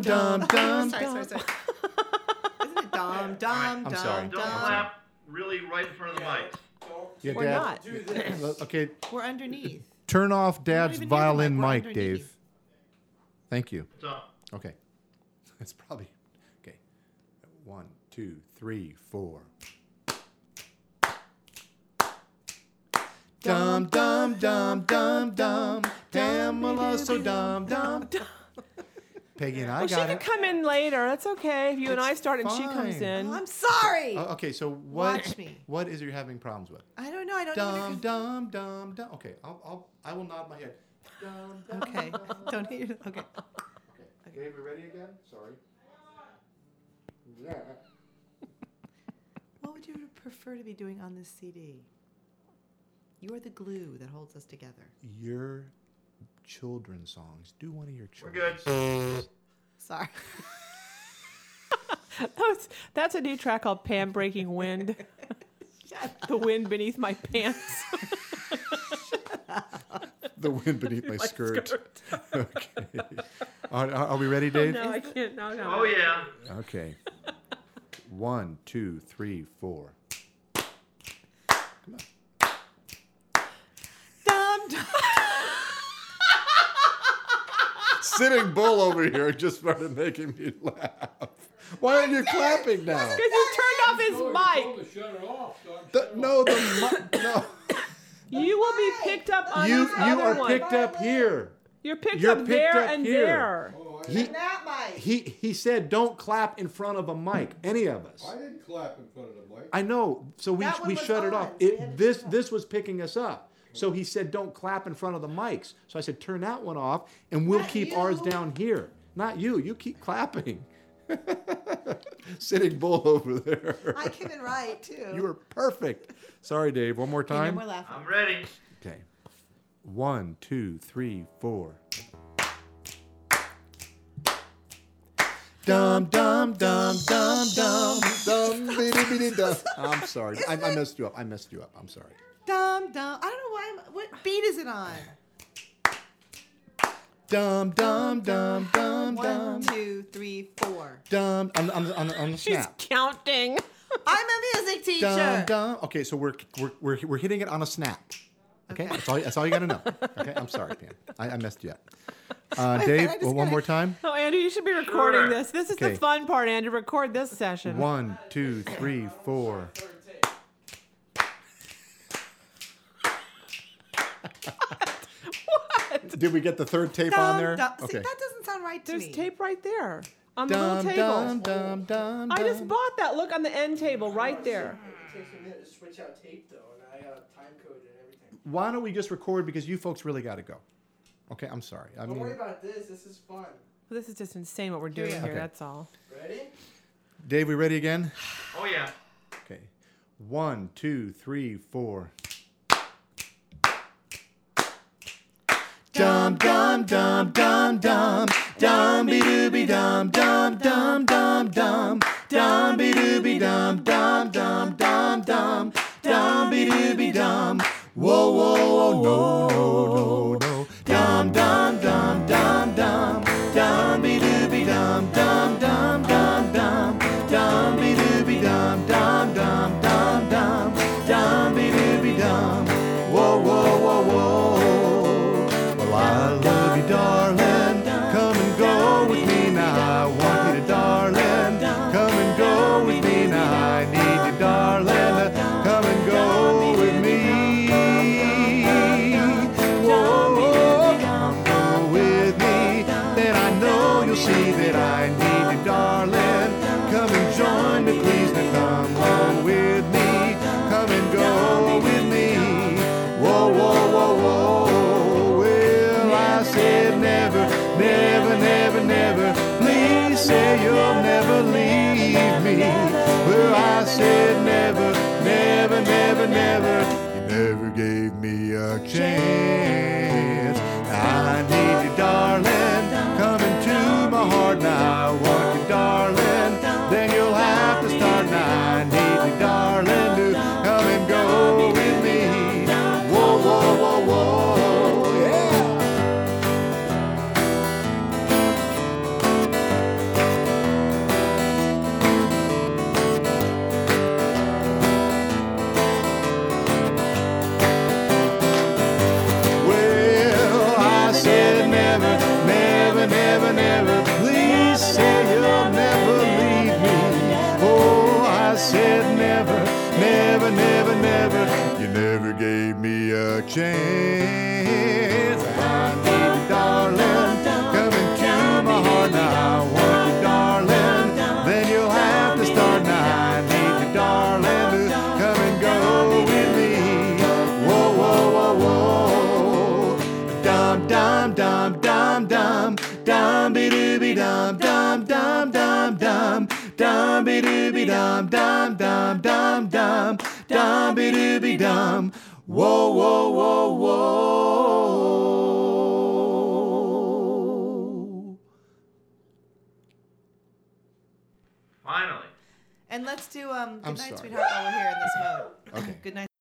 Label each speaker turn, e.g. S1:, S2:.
S1: dum, dum.
S2: Sorry. Isn't it dum, dum,
S1: I'm
S2: dum,
S1: sorry.
S3: Don't
S2: dum?
S3: clap really right in front of the mic.
S1: Yeah,
S4: We're
S1: Dad.
S4: not.
S5: Do this.
S1: Okay,
S2: We're underneath.
S1: turn off Dad's
S2: even near the
S1: violin
S2: mic, we're
S1: mic, Dave.
S2: underneath.
S1: Thank you.
S3: So,
S1: Okay. It's probably okay. 1, 2, 3, 4. Dum dum dum dum dum. Damn, I love so dumb dum. Peggy and I
S4: Well, she
S1: got
S4: can
S1: it.
S4: come in later. That's okay. If you and I
S1: It's
S4: start and she comes
S1: fine.
S4: in.
S2: Oh, I'm sorry.
S1: Okay, so what?
S2: Watch me.
S1: What is you having problems with?
S2: I don't know. I don't know.
S1: Dum dum dum dum. Okay, I will nod my head. Dum, dum,
S2: Okay.
S1: dum.
S2: Don't hear. Okay.
S1: Okay. Dave, we ready again? Sorry. Yeah.
S2: What would you prefer to be doing on this CD? You are the glue that holds us together.
S1: Your children's songs. Do one of your
S3: we're
S1: children.
S3: good.
S2: Sorry.
S4: That's a new track called Pan Breaking Wind. The wind beneath my pants.
S1: The wind beneath my skirt. Okay. Are we ready, Dave?
S4: No, I can't. No.
S3: Oh, yeah.
S1: Okay. 1, 2, 3, 4.
S2: Dum, dum.
S1: Sitting Bull over here just started making me laugh. Why aren't you clapping now?
S4: Because you turned off his
S5: Told
S4: mic.
S5: to shut it off.
S1: No.
S4: You will be picked up on
S1: You
S4: this other
S1: are
S4: one.
S1: picked up here.
S4: You're picked
S1: You're
S4: up
S1: picked
S4: there
S1: up
S4: and
S1: here.
S4: there.
S1: He
S2: That mic.
S1: he said don't clap in front of a mic. Any of us.
S5: I didn't clap in front of the mic.
S1: I know. So we
S2: That one was
S1: shut it
S2: on,
S1: off.
S2: so we had to shut it off.
S1: This was picking us up. So he said don't clap in front of the mics. So I said turn that one off and we'll
S2: Not
S1: keep
S2: you.
S1: ours down here. Not you. You keep clapping. Sitting Bull over there.
S2: I came in right too.
S1: You were perfect. Sorry, Dave. One more
S2: Okay, no
S1: time.
S2: more laughing.
S3: I'm ready.
S1: Okay. 1, 2, 3, 4. Dum dum dum dum dum dum bitty bitty dum. I'm sorry. I messed you up. I'm sorry.
S2: Dum dum. I don't know why. What beat is it on?
S1: Dum dum dum dum
S2: 1,
S1: dum
S2: 2, 3, 4.
S1: dum on the
S4: She's
S1: snap.
S4: counting.
S2: I'm a music teacher.
S1: Dum dum. Okay, so we're hitting it on a snap. Okay,
S2: Okay.
S1: that's all you got to know. Okay, I'm sorry, Pam. I messed you up.
S2: I
S1: Dave,
S2: just
S1: one
S2: gotta-
S1: more time.
S4: Oh, Andrew, you should be recording
S3: Sure.
S4: this. This is the
S1: Okay.
S4: fun part, Andrew. Record this session.
S1: 1, 2, 3, 4. Did we get the third tape on there?
S2: Dum. See,
S1: Okay.
S2: that doesn't sound right to
S4: There's
S2: me.
S4: tape right there on the
S1: Dum
S4: little table.
S1: dum dum dum.
S4: I just
S1: dum.
S4: bought that. Look on the end table right there.
S6: It takes a minute to switch out tape though, and I got time code and everything.
S1: Why don't we just record because you folks really got to go? Okay, I'm sorry. I
S6: Don't worry
S1: mean,
S6: about this. This is fun.
S4: This is just insane what we're doing
S2: Yeah.
S4: here.
S1: Okay.
S4: That's all.
S6: Ready?
S1: Dave, we ready again?
S3: Oh, yeah.
S1: Okay. 1, 2, 3, 4. Dum dum dum dum dum dum be dooby dum dum dum dum dum dum be dooby dum dum dum dum dum dum be dooby dum. Whoa whoa whoa no no no dum dum dum dum dum dum be dooby dum dum dum dum dum dum be dooby dum dum dum dum dum dum be dooby dum. Whoa whoa whoa whoa. Well, I love you, darling. Come and go with me now. I want you to, darling. Come and go with me now. I need you, darling. Come and go with me. Whoa, come go with me. Then I know you'll see that I need you, darling. Come and join me, please. Now come home with me. Come and go with me. Whoa, whoa, whoa, whoa. Well, I said never, never, never, never. Please say you'll never leave me. Well, I said never, never, never, never. You never gave me a chance. I need you, darling. Come into my heart now. I want you, darling. Then you'll have to start now. I need you, darling, to come and go with me. Whoa, whoa, whoa, whoa, yeah. said never, never, never, never. You never gave me a chance. I need you, darling, come into my heart. Now I want you, darling. Then you'll have to start. Now I need you, darling, to come and go with me. Whoa, whoa, whoa, whoa. Dum, dum, dum, dum, dum. Dum, be dooby, dum, dum, dum, dum, dum. Dum, be dooby, dum, dum, dum, dum, dum. Dum, be dooby, dum. Whoa, whoa, whoa, whoa.
S3: Finally.
S2: And let's do Good Night,
S1: sorry.
S2: Sweetheart, while we're here in this mode.
S1: Okay.
S2: Good night.